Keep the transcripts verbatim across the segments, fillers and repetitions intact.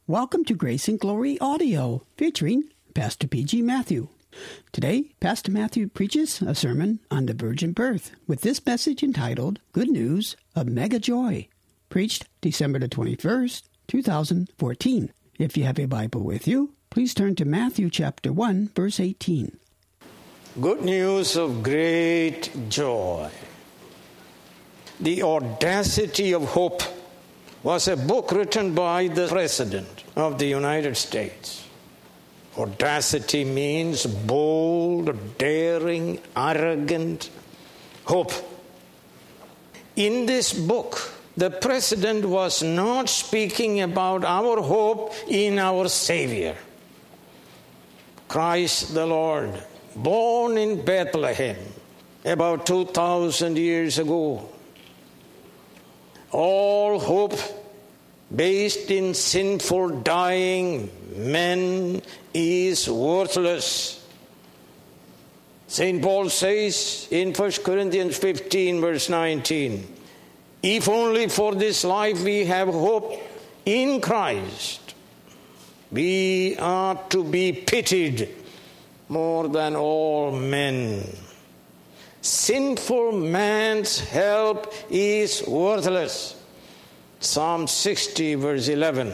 Welcome to Grace and Glory Audio, featuring Pastor P G. Matthew. Today, Pastor Matthew preaches a sermon on the virgin birth with this message entitled, Good News of Mega Joy, preached December the twenty-first, two thousand fourteen. If you have a Bible with you, please turn to Matthew chapter one, verse eighteen. Good news of great joy. The Audacity of Hope was a book written by the President of the United States. Audacity means bold, daring, arrogant hope. In this book, the President was not speaking about our hope in our Savior, Christ the Lord, born in Bethlehem about two thousand years ago. All hope based in sinful, dying men is worthless. Saint Paul says in First Corinthians fifteen, verse nineteen, if only for this life we have hope in Christ, we are to be pitied more than all men. Sinful man's help is worthless. Psalm sixty, verse eleven.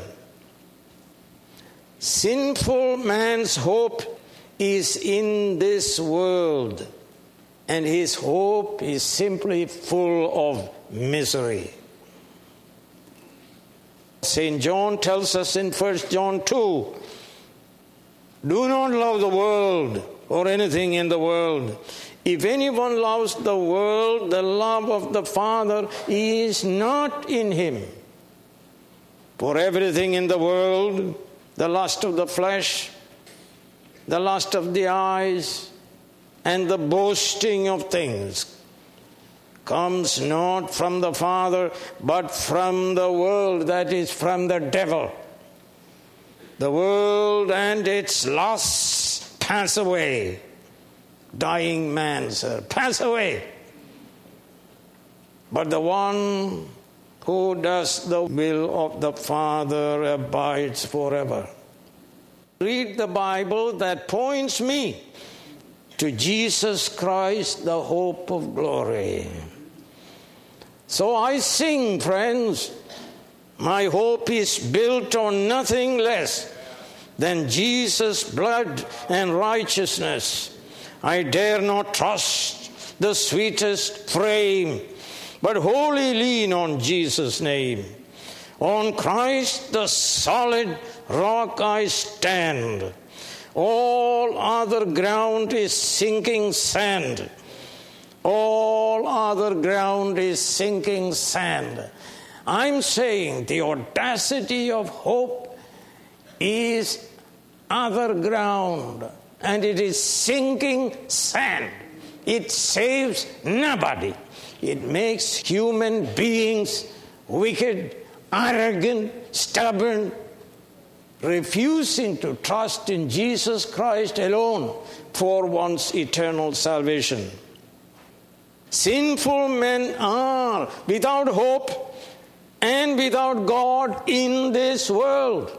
Sinful man's hope is in this world, and his hope is simply full of misery. Saint John tells us in First John two, do not love the world or anything in the world. If anyone loves the world, the love of the Father is not in him. For everything in the world, the lust of the flesh, the lust of the eyes, and the boasting of things comes not from the Father, but from the world, that is, from the devil. The world and its lusts pass away. Dying man, sir, pass away. But the one who does the will of the Father abides forever. Read the Bible that points me to Jesus Christ, the hope of glory. So I sing, friends, my hope is built on nothing less than Jesus' blood and righteousness. I dare not trust the sweetest frame, but wholly lean on Jesus' name. On Christ the solid rock I stand. All other ground is sinking sand. All other ground is sinking sand. I'm saying the audacity of hope is other ground. And it is sinking sand. It saves nobody. It makes human beings wicked, arrogant, stubborn, refusing to trust in Jesus Christ alone for one's eternal salvation. Sinful men are without hope and without God in this world.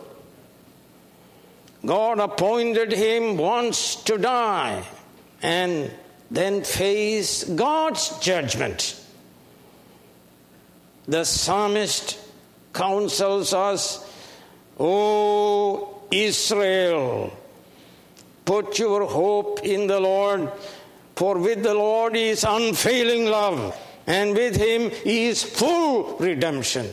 God appointed him once to die and then face God's judgment. The psalmist counsels us, O Israel, put your hope in the Lord, for with the Lord is unfailing love, and with him is full redemption.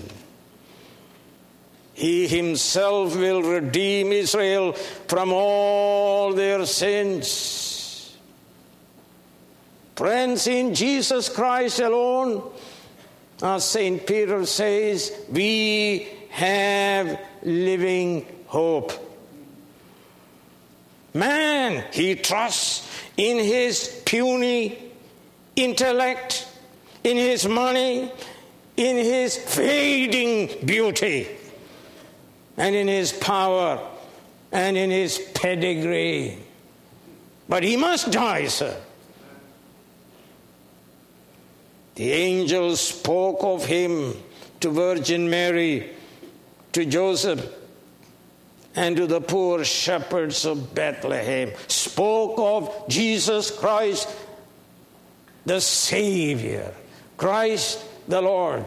He himself will redeem Israel from all their sins. Friends, in Jesus Christ alone, as Saint Peter says, we have living hope. Man, he trusts in his puny intellect, in his money, in his fading beauty, and in his power, and in his pedigree. But he must die, sir. The angel spoke of him to Virgin Mary, to Joseph, and to the poor shepherds of Bethlehem spoke of Jesus Christ, the Savior, Christ the Lord.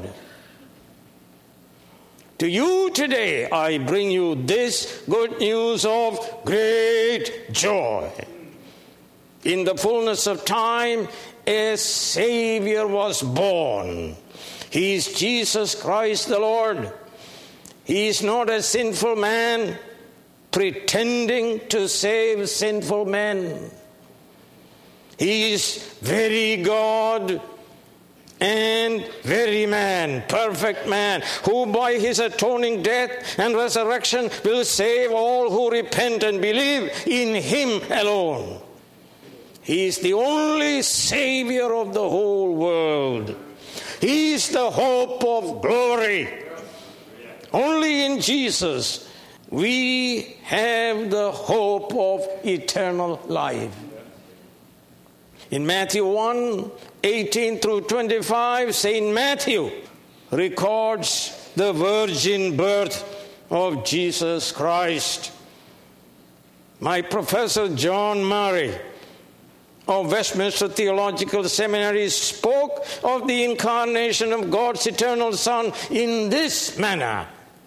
To you today I bring you this good news of great joy. In the fullness of time, a Savior was born. He is Jesus Christ the Lord. He is not a sinful man pretending to save sinful men. He is very God and very man, perfect man, who by his atoning death and resurrection will save all who repent and believe in him alone. He is the only Savior of the whole world. He is the hope of glory. Only in Jesus we have the hope of eternal life. In Matthew one, eighteen through twenty-five, Saint Matthew records the virgin birth of Jesus Christ. My professor John Murray of Westminster Theological Seminary spoke of the incarnation of God's eternal Son in this manner.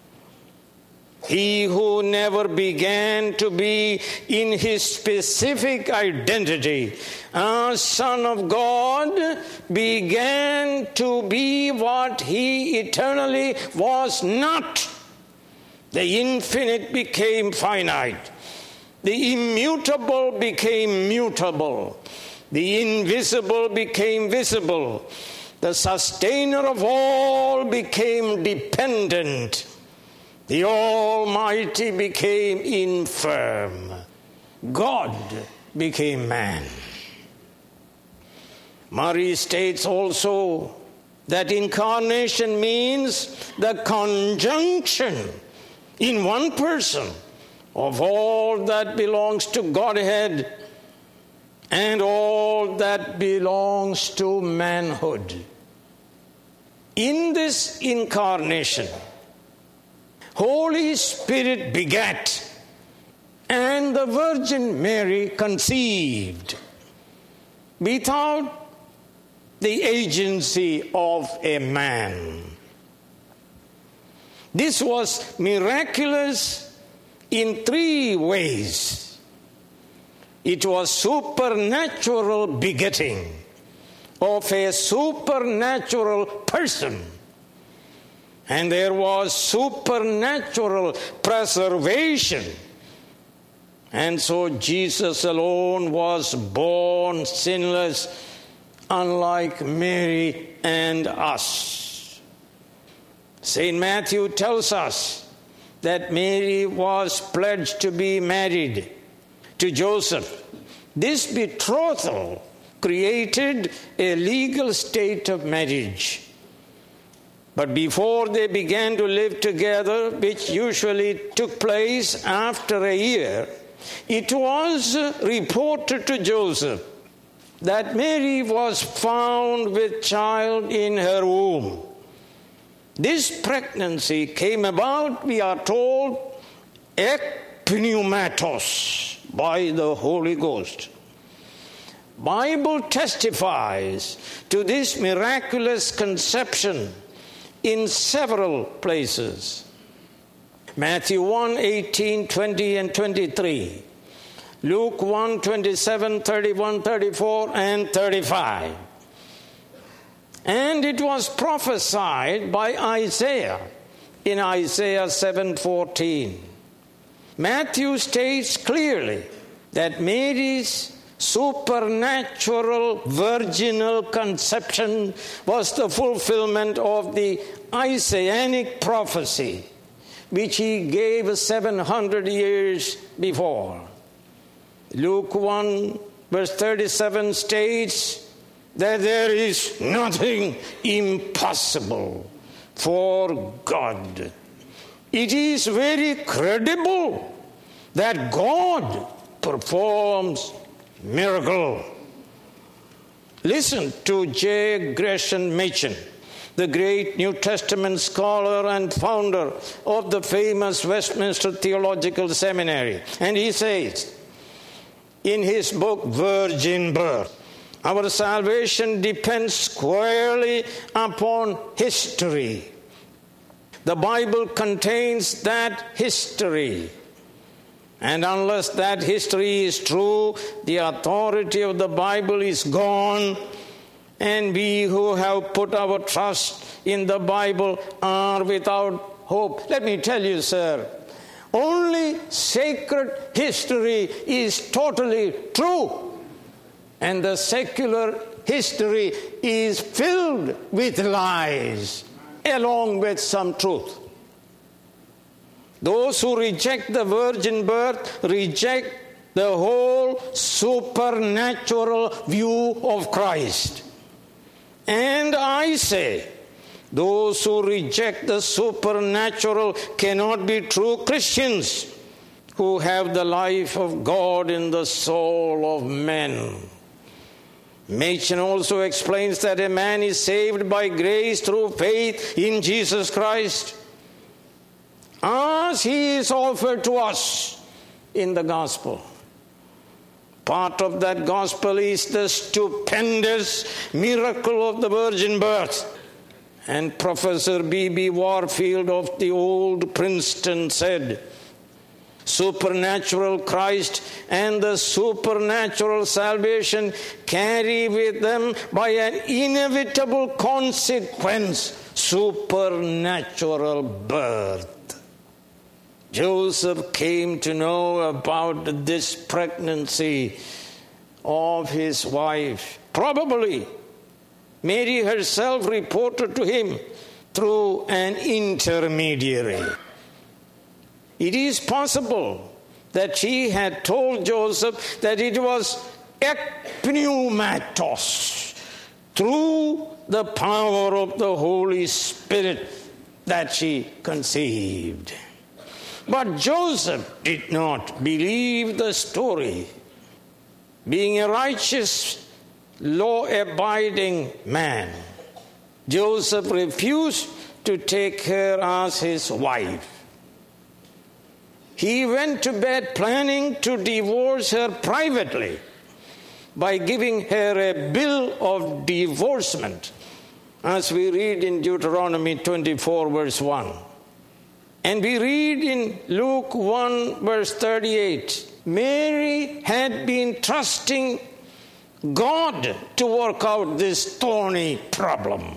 He who never began to be in his specific identity as Son of God began to be what he eternally was not. The infinite became finite. The immutable became mutable. The invisible became visible. The sustainer of all became dependent. The Almighty became infirm. God became man. Murray states also that incarnation means the conjunction in one person of all that belongs to Godhead and all that belongs to manhood. In this incarnation, Holy Spirit begat, and the Virgin Mary conceived without the agency of a man. This was miraculous in three ways. It was supernatural begetting of a supernatural person. And there was supernatural preservation. And so Jesus alone was born sinless, unlike Mary and us. Saint Matthew tells us that Mary was pledged to be married to Joseph. This betrothal created a legal state of marriage. But before they began to live together, which usually took place after a year, it was reported to Joseph that Mary was found with child in her womb. This pregnancy came about, we are told, ek pneumatos, by the Holy Ghost. Bible testifies to this miraculous conception in several places. Matthew one, eighteen, twenty, and twenty-three. Luke one, twenty-seven, thirty-one, thirty-four, and thirty-five. And it was prophesied by Isaiah in Isaiah seven fourteen. Matthew states clearly that Mary's supernatural virginal conception was the fulfillment of the Isaianic prophecy, which he gave seven hundred years before. Luke one, verse thirty-seven states that there is nothing impossible for God. It is very credible that God performs miracle. Listen to J. Gresham Machen, the great New Testament scholar and founder of the famous Westminster Theological Seminary. And he says in his book, Virgin Birth, our salvation depends squarely upon history. The Bible contains that history. And unless that history is true, the authority of the Bible is gone. And we who have put our trust in the Bible are without hope. Let me tell you, sir, only sacred history is totally true. And the secular history is filled with lies, along with some truth. Those who reject the virgin birth reject the whole supernatural view of Christ. And I say, those who reject the supernatural cannot be true Christians who have the life of God in the soul of men. Machen also explains that a man is saved by grace through faith in Jesus Christ, as he is offered to us in the gospel. Part of that gospel is the stupendous miracle of the virgin birth. And Professor B B Warfield of the old Princeton said, supernatural Christ and the supernatural salvation carry with them by an inevitable consequence supernatural birth. Joseph came to know about this pregnancy of his wife. Probably Mary herself reported to him through an intermediary. It is possible that she had told Joseph that it was ek pneumatos, through the power of the Holy Spirit, that she conceived. But Joseph did not believe the story. Being a righteous, law-abiding man, Joseph refused to take her as his wife. He went to bed planning to divorce her privately by giving her a bill of divorcement, as we read in Deuteronomy twenty-four, verse one. And we read in Luke one, verse thirty-eight, Mary had been trusting God to work out this thorny problem.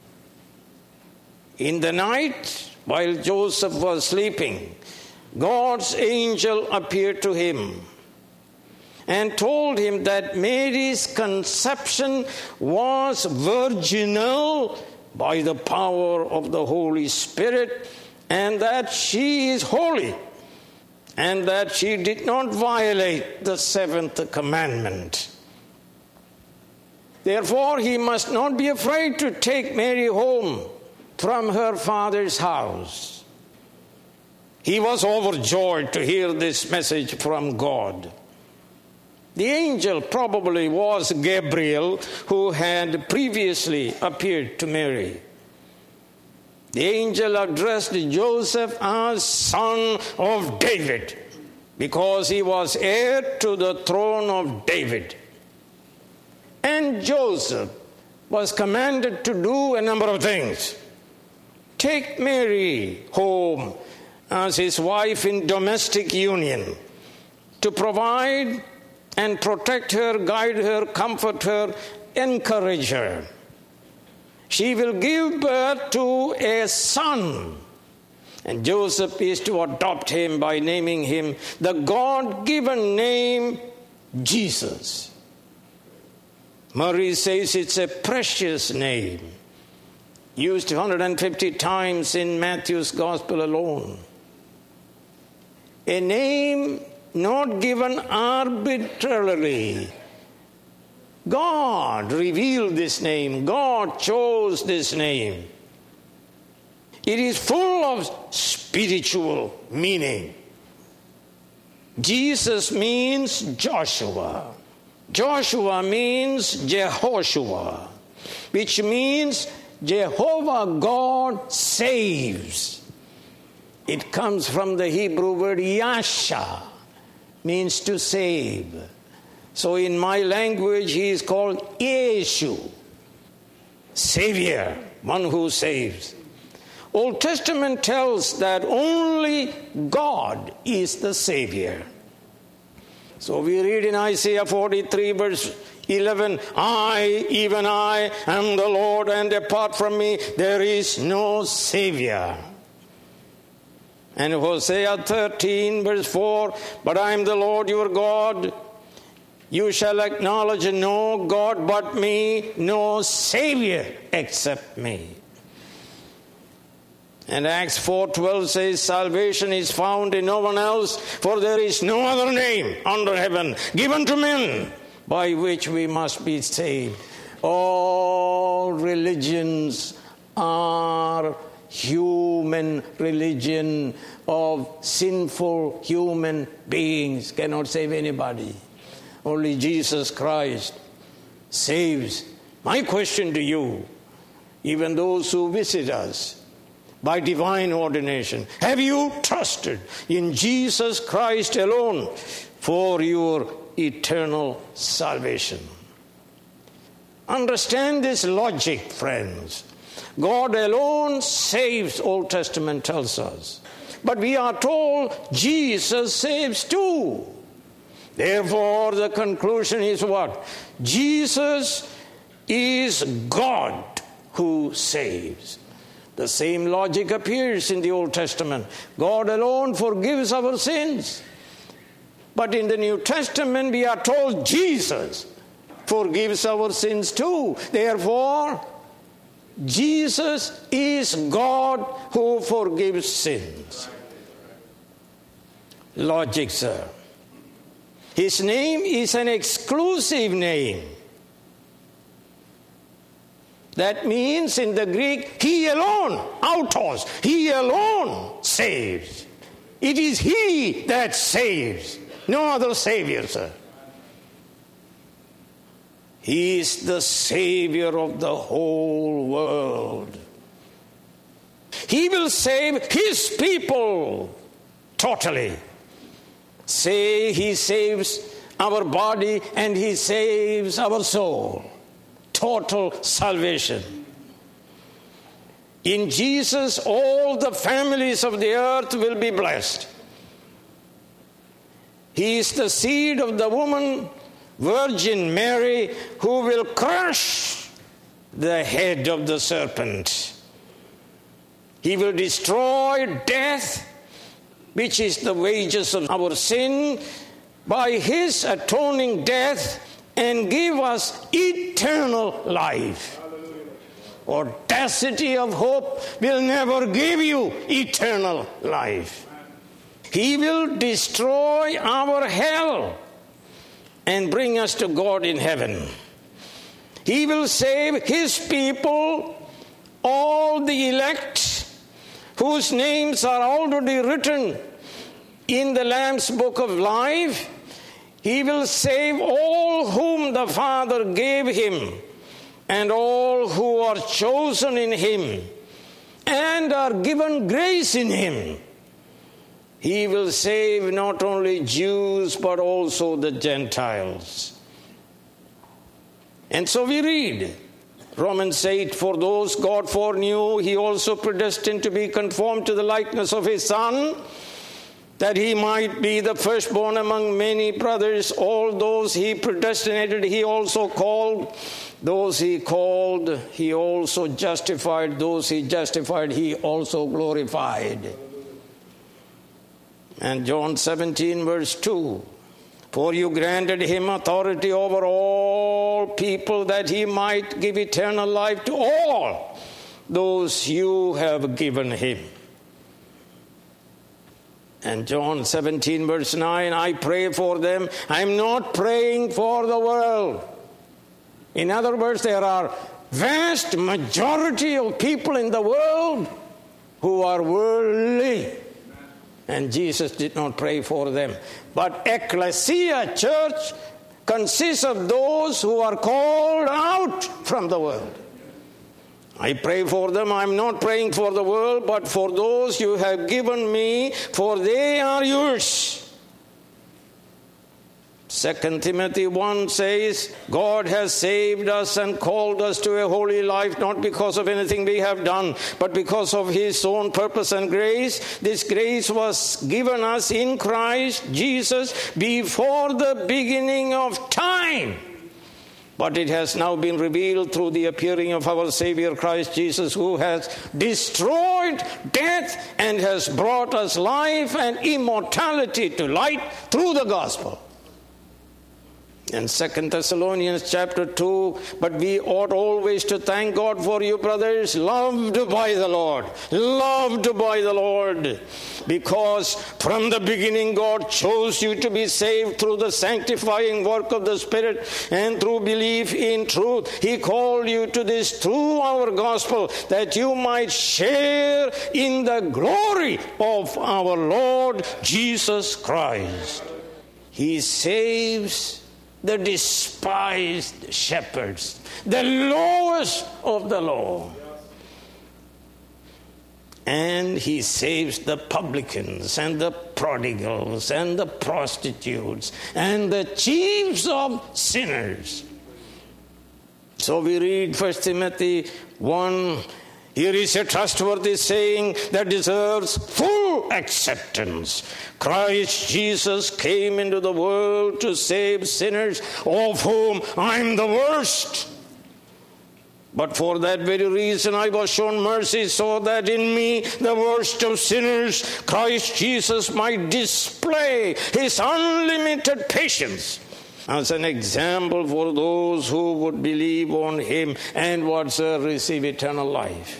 In the night, while Joseph was sleeping, God's angel appeared to him and told him that Mary's conception was virginal by the power of the Holy Spirit, and that she is holy, and that she did not violate the seventh commandment. Therefore, he must not be afraid to take Mary home from her father's house. He was overjoyed to hear this message from God. The angel probably was Gabriel, who had previously appeared to Mary. The angel addressed Joseph as son of David, because he was heir to the throne of David. And Joseph was commanded to do a number of things. Take Mary home as his wife in domestic union, to provide and protect her, guide her, comfort her, encourage her. She will give birth to a son, and Joseph is to adopt him by naming him the God-given name Jesus. Murray says it's a precious name, used one hundred fifty times in Matthew's Gospel alone. A name not given arbitrarily. God revealed this name. God chose this name. It is full of spiritual meaning. Jesus means Joshua. Joshua means Jehoshua, which means Jehovah God saves. It comes from the Hebrew word yasha, means to save. So in my language, he is called Yeshu, Savior, one who saves. Old Testament tells that only God is the Savior. So we read in Isaiah forty-three verse eleven, I, even I, am the Lord, and apart from me there is no Savior. And Hosea thirteen verse four, but I am the Lord your God. You shall acknowledge no God but me, no Savior except me. And Acts four twelve says, salvation is found in no one else, for there is no other name under heaven given to men by which we must be saved. All religions are human religion of sinful human beings. Cannot save anybody. Only Jesus Christ saves. My question to you, even those who visit us by divine ordination, have you trusted in Jesus Christ alone for your eternal salvation? Understand this logic, friends. God alone saves, Old Testament tells us. But we are told Jesus saves too. Therefore, the conclusion is what? Jesus is God who saves. The same logic appears in the Old Testament. God alone forgives our sins. But in the New Testament, we are told Jesus forgives our sins too. Therefore, Jesus is God who forgives sins. Logic, sir. His name is an exclusive name. That means in the Greek, he alone, autos, he alone saves. It is he that saves, no other savior, sir. He is the Savior of the whole world. He will save his people totally. Say he saves our body and he saves our soul. Total salvation. In Jesus, all the families of the earth will be blessed. He is the seed of the woman, Virgin Mary, who will crush the head of the serpent. He will destroy death, which is the wages of our sin, by his atoning death, and give us eternal life. Audacity of hope will never give you eternal life. He will destroy our hell and bring us to God in heaven. He will save his people, all the elect, whose names are already written in the Lamb's book of life. He will save all whom the Father gave him, and all who are chosen in him and are given grace in him. He will save not only Jews but also the Gentiles. And so we read Romans eight, for those God foreknew, he also predestined to be conformed to the likeness of his Son, that he might be the firstborn among many brothers. All those he predestinated, he also called. Those he called, he also justified. Those he justified, he also glorified. And John seventeen, verse two, for you granted him authority over all people, that he might give eternal life to all those you have given him. And John seventeen, verse nine, I pray for them. I'm not praying for the world. In other words, there are vast majority of people in the world who are worldly. And Jesus did not pray for them. But ecclesia, church, consists of those who are called out from the world. I pray for them. I'm not praying for the world, but for those you have given me, for they are yours. Second Timothy one says, God has saved us and called us to a holy life, not because of anything we have done, but because of his own purpose and grace. This grace was given us in Christ Jesus before the beginning of time. But it has now been revealed through the appearing of our Savior Christ Jesus, who has destroyed death and has brought us life and immortality to light through the gospel. In Second Thessalonians chapter two, but we ought always to thank God for you, brothers, loved by the Lord, loved by the Lord, because from the beginning God chose you to be saved through the sanctifying work of the Spirit and through belief in truth. He called you to this through our gospel, that you might share in the glory of our Lord Jesus Christ. He saves the despised shepherds, the lowest of the low. And he saves the publicans and the prodigals and the prostitutes and the chiefs of sinners. So we read First Timothy one. Here is a trustworthy saying that deserves full acceptance. Christ Jesus came into the world to save sinners, of whom I'm the worst. But for that very reason I was shown mercy, so that in me, the worst of sinners, Christ Jesus might display his unlimited patience as an example for those who would believe on him and would receive eternal life.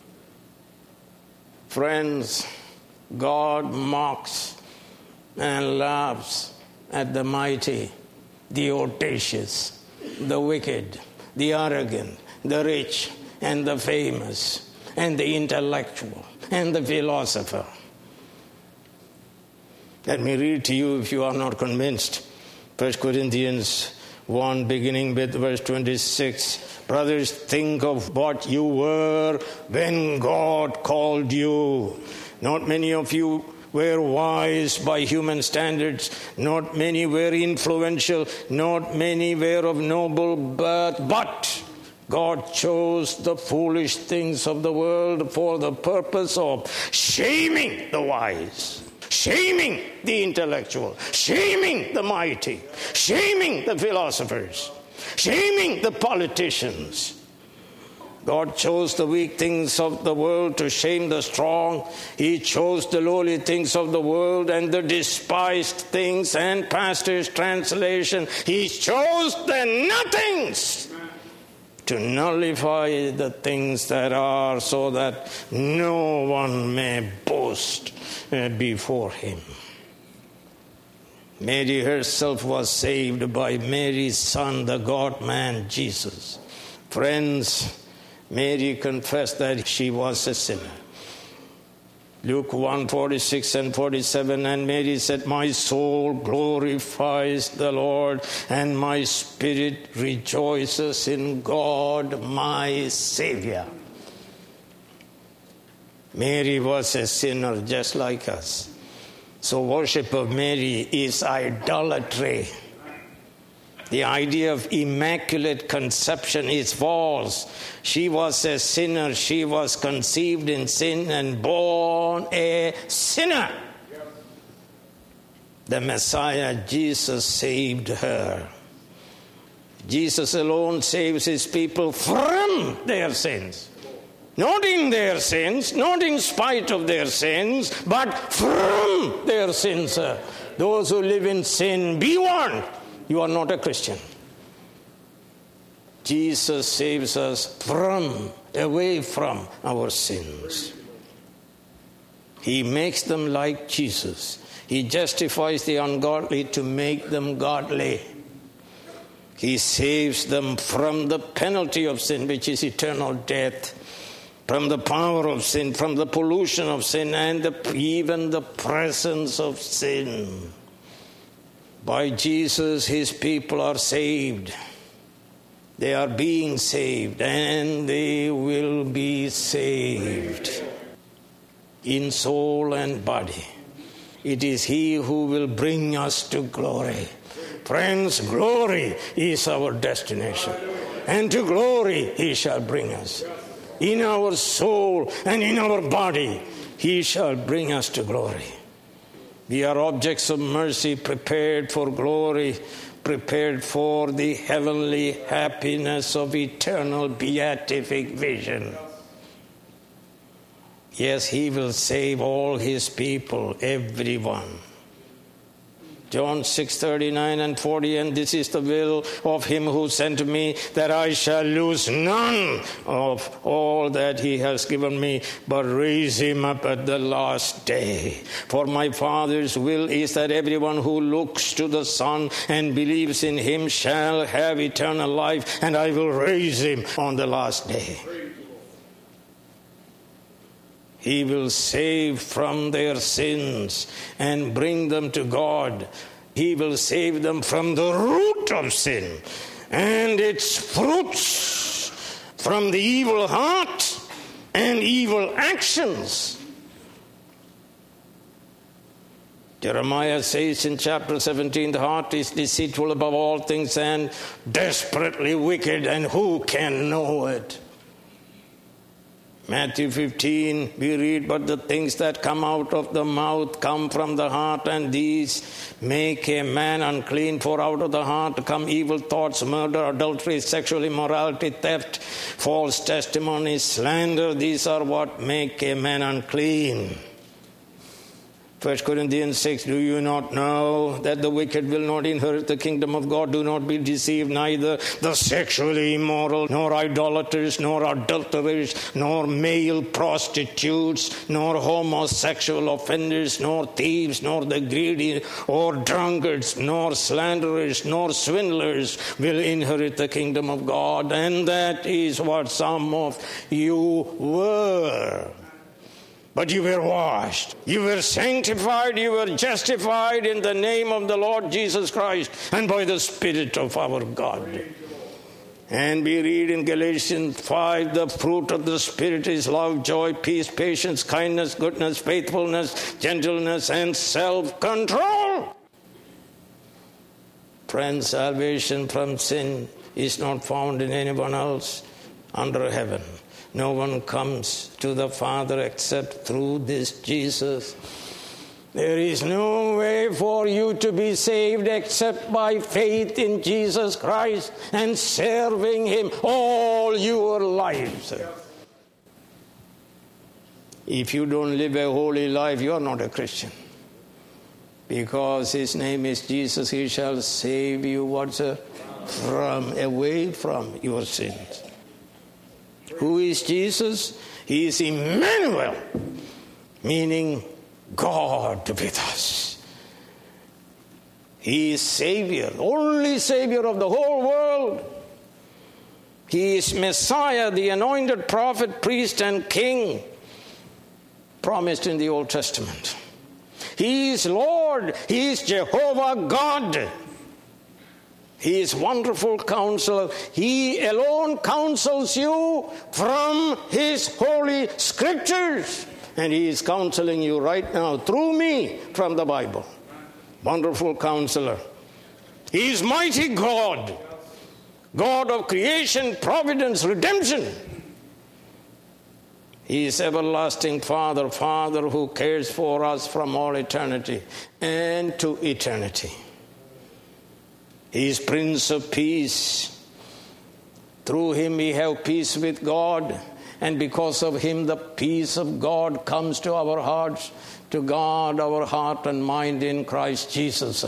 Friends, God mocks and laughs at the mighty, the audacious, the wicked, the arrogant, the rich, and the famous, and the intellectual, and the philosopher. Let me read to you, if you are not convinced, First Corinthians one, beginning with verse twenty-six. Brothers, think of what you were when God called you. Not many of you were wise by human standards. Not many were influential. Not many were of noble birth. But God chose the foolish things of the world for the purpose of shaming the wise, shaming the intellectual, shaming the mighty, shaming the philosophers, shaming the politicians. God chose the weak things of the world to shame the strong. He chose the lowly things of the world and the despised things, and pastor's translation, he chose the nothings to nullify the things that are, so that no one may boast before him. Mary herself was saved by Mary's son, the God-man Jesus. Friends, Mary confessed that she was a sinner. Luke one, forty-six and forty-seven, and Mary said, my soul glorifies the Lord, and my spirit rejoices in God my Savior. Mary was a sinner just like us. So worship of Mary is idolatry. The idea of immaculate conception is false. She was a sinner. She was conceived in sin and born a sinner. The Messiah, Jesus, saved her. Jesus alone saves his people from their sins. Not in their sins, not in spite of their sins, but from their sins. Those who live in sin, be warned, you are not a Christian. Jesus saves us from, away from our sins. He makes them like Jesus. He justifies the ungodly to make them godly. He saves them from the penalty of sin, which is eternal death, from the power of sin, from the pollution of sin, and the, even the presence of sin. By Jesus, his people are saved. They are being saved, and they will be saved in soul and body. It is He who will bring us to glory. Friends, glory is our destination. And to glory He shall bring us. In our soul and in our body, He shall bring us to glory. We are objects of mercy, prepared for glory, prepared for the heavenly happiness of eternal beatific vision. Yes, He will save all His people, everyone. John six thirty-nine and forty, and this is the will of Him who sent me, that I shall lose none of all that He has given me, but raise him up at the last day. For my Father's will is that everyone who looks to the Son and believes in Him shall have eternal life, and I will raise him on the last day. He will save from their sins and bring them to God. He will save them from the root of sin and its fruits, from the evil heart and evil actions. Jeremiah says in chapter seventeen, the heart is deceitful above all things and desperately wicked, and who can know it? Matthew fifteen, we read, but the things that come out of the mouth come from the heart, and these make a man unclean. For out of the heart come evil thoughts, murder, adultery, sexual immorality, theft, false testimony, slander. These are what make a man unclean. First Corinthians six, do you not know that the wicked will not inherit the kingdom of God? Do not be deceived, neither the sexually immoral, nor idolaters, nor adulterers, nor male prostitutes, nor homosexual offenders, nor thieves, nor the greedy, or drunkards, nor slanderers, nor swindlers will inherit the kingdom of God. And that is what some of you were. But you were washed, you were sanctified, you were justified in the name of the Lord Jesus Christ and by the Spirit of our God. And we read in Galatians five, the fruit of the Spirit is love, joy, peace, patience, kindness, goodness, faithfulness, gentleness, and self-control. Friends, salvation from sin is not found in anyone else under heaven. No one comes to the Father except through this Jesus. There is no way for you to be saved except by faith in Jesus Christ and serving Him all your lives. If you don't live a holy life, you are not a Christian. Because His name is Jesus, He shall save you, what, sir? From, away from your sins. Who is Jesus? He is Emmanuel, meaning God with us. He is Savior, only Savior of the whole world. He is Messiah, the anointed prophet, priest, and king, promised in the Old Testament. He is Lord. He is Jehovah God. He is wonderful counselor. He alone counsels you from His holy scriptures. And He is counseling you right now through me from the Bible. Wonderful counselor. He is mighty God. God of creation, providence, redemption. He is everlasting Father, Father who cares for us from all eternity and to eternity. He is Prince of Peace. Through Him we have peace with God, and because of Him the peace of God comes to our hearts, to guard our heart and mind in Christ Jesus.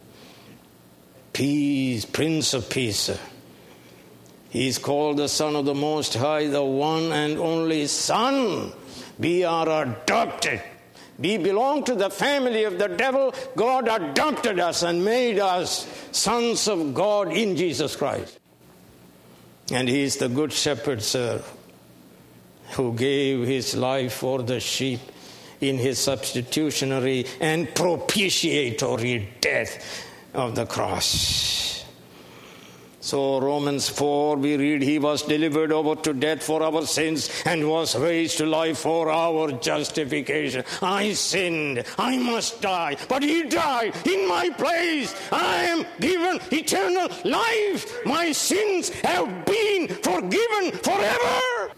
Peace, Prince of Peace. He is called the Son of the Most High, the one and only Son. We are adopted. We belong to the family of the devil. God adopted us and made us sons of God in Jesus Christ. And He is the good shepherd, sir, who gave His life for the sheep in His substitutionary and propitiatory death of the cross. So Romans four, we read, he was delivered over to death for our sins and was raised to life for our justification. I sinned. I must die. But he died in my place. I am given eternal life. My sins have been forgiven forever.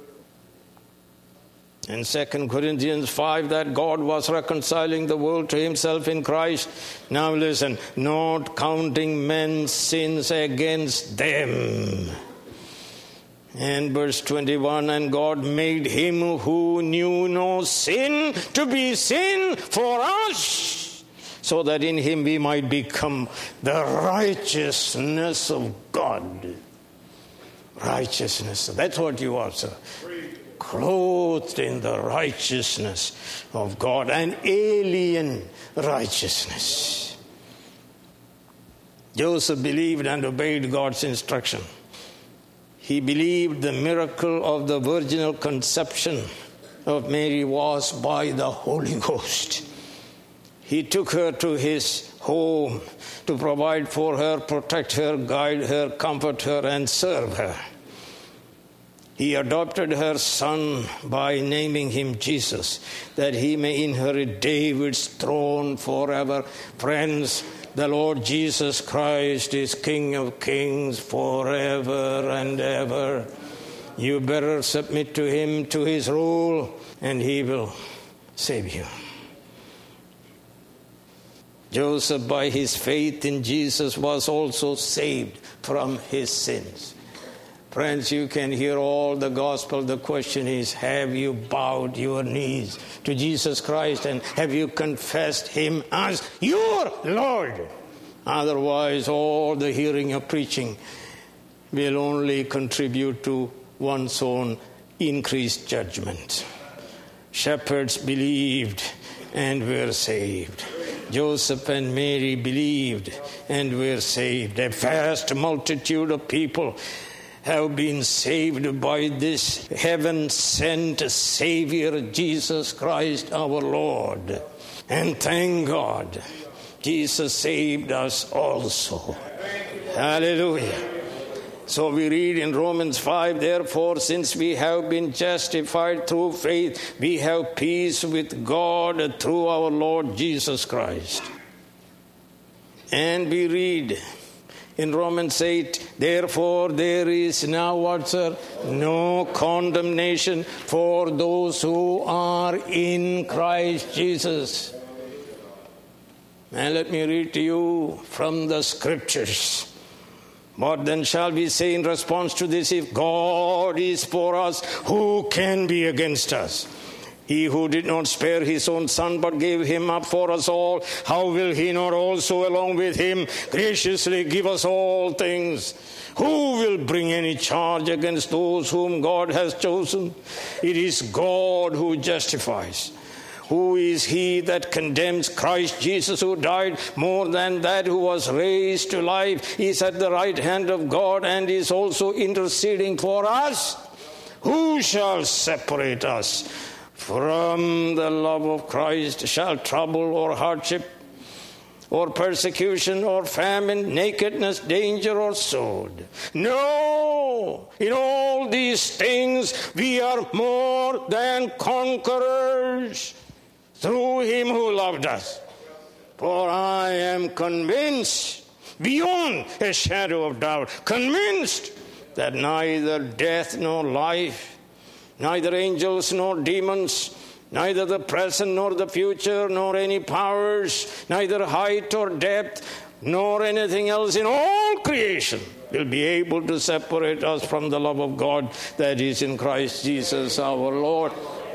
In Second Corinthians five, that God was reconciling the world to himself in Christ. Now listen, not counting men's sins against them. And verse twenty-one, and God made him who knew no sin to be sin for us, so that in him we might become the righteousness of God. Righteousness, that's what you are, sir. Clothed in the righteousness of God, an alien righteousness. Joseph believed and obeyed God's instruction. He believed the miracle of the virginal conception of Mary was by the Holy Ghost. He took her to his home to provide for her, protect her, guide her, comfort her, and serve her. He adopted her son by naming him Jesus, that he may inherit David's throne forever. Friends, the Lord Jesus Christ is King of kings forever and ever. You better submit to him, to his rule, and he will save you. Joseph, by his faith in Jesus, was also saved from his sins. Friends, you can hear all the gospel. The question is, have you bowed your knees to Jesus Christ and have you confessed him as your Lord? Otherwise, all the hearing of preaching will only contribute to one's own increased judgment. Shepherds believed and were saved. Joseph and Mary believed and were saved. A vast multitude of people have been saved by this heaven-sent Savior, Jesus Christ our Lord. And thank God, Jesus saved us also. Hallelujah. So we read in Romans five, therefore, since we have been justified through faith, we have peace with God through our Lord Jesus Christ. And we read in Romans eight, therefore there is now what, sir? No condemnation for those who are in Christ Jesus. And let me read to you from the scriptures. What then shall we say in response to this? If God is for us, who can be against us? He who did not spare his own son but gave him up for us all, how will he not also along with him graciously give us all things? Who will bring any charge against those whom God has chosen? It is God who justifies. Who is he that condemns? Christ Jesus, who died, more than that, who was raised to life, is at the right hand of God and is also interceding for us. Who shall separate us from the love of Christ? Shall trouble or hardship or persecution or famine, nakedness, danger or sword? No! In all these things we are more than conquerors through him who loved us. For I am convinced, beyond a shadow of doubt, convinced that neither death nor life, neither angels nor demons, neither the present nor the future, nor any powers, neither height or depth, nor anything else in all creation will be able to separate us from the love of God that is in Christ Jesus our Lord.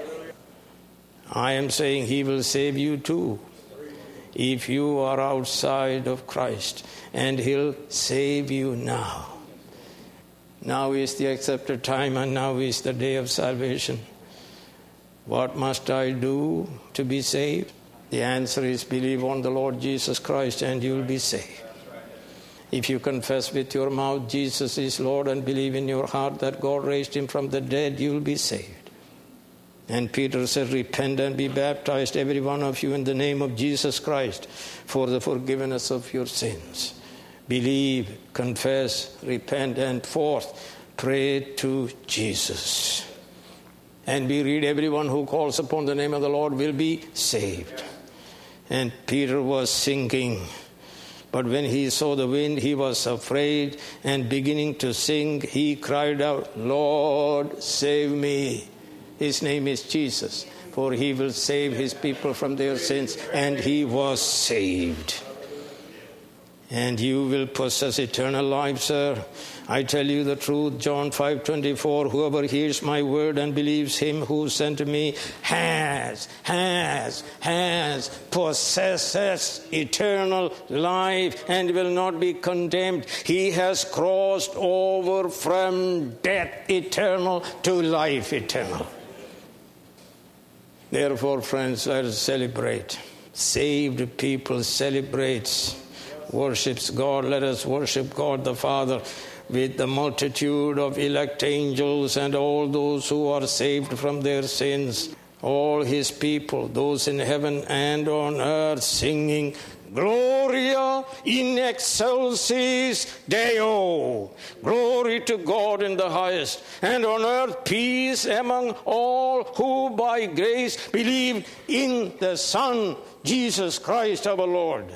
I am saying he will save you too if you are outside of Christ, and he'll save you now. Now is the accepted time, and now is the day of salvation. What must I do to be saved? The answer is believe on the Lord Jesus Christ and you will be saved. If you confess with your mouth Jesus is Lord and believe in your heart that God raised him from the dead, you will be saved. And Peter said, repent and be baptized, every one of you, in the name of Jesus Christ, for the forgiveness of your sins. believe, confess, repent, and fourth, pray to Jesus. And we read, everyone who calls upon the name of the Lord will be saved. And Peter was sinking. But when he saw the wind, he was afraid, and beginning to sink, he cried out, Lord, save me. His name is Jesus, for he will save his people from their sins. And he was saved. And you will possess eternal life, sir. I tell you the truth, John five twenty-four, whoever hears my word and believes him who sent me has, has, has, possesses eternal life and will not be condemned. He has crossed over from death eternal to life eternal. Therefore, friends, let us celebrate. Saved people celebrates, worships God. Let us worship God the Father with the multitude of elect angels and all those who are saved from their sins. All his people, those in heaven and on earth, singing, Gloria in excelsis Deo. Glory to God in the highest, and on earth peace among all who by grace believe in the Son, Jesus Christ our Lord.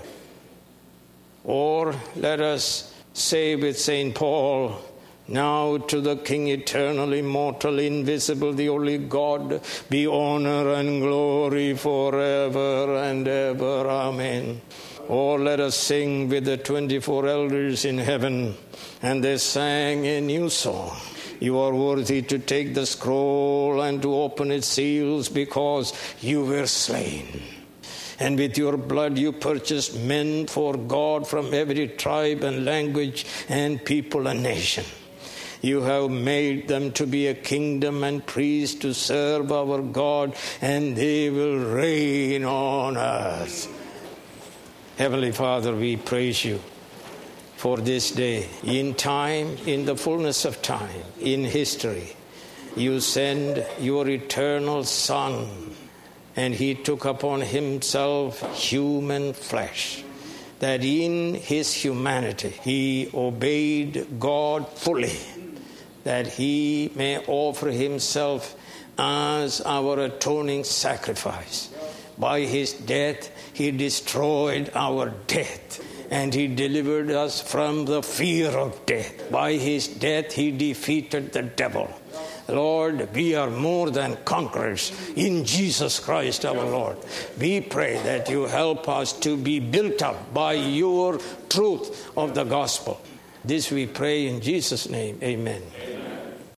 Or let us say with Saint Paul, now to the King eternal, immortal, invisible, the only God, be honor and glory forever and ever. Amen. Or let us sing with the twenty-four elders in heaven. And they sang a new song. You are worthy to take the scroll and to open its seals, because you were slain. And with your blood you purchased men for God from every tribe and language and people and nation. You have made them to be a kingdom and priests to serve our God, and they will reign on earth. Heavenly Father, we praise you for this day. In time, in the fullness of time, in history, you send your eternal Son, and he took upon himself human flesh, that in his humanity he obeyed God fully, that he may offer himself as our atoning sacrifice. By his death he destroyed our death, and he delivered us from the fear of death. By his death he defeated the devil. Lord, we are more than conquerors in Jesus Christ our Lord. We pray that you help us to be built up by your truth of the gospel. This we pray in Jesus' name. Amen.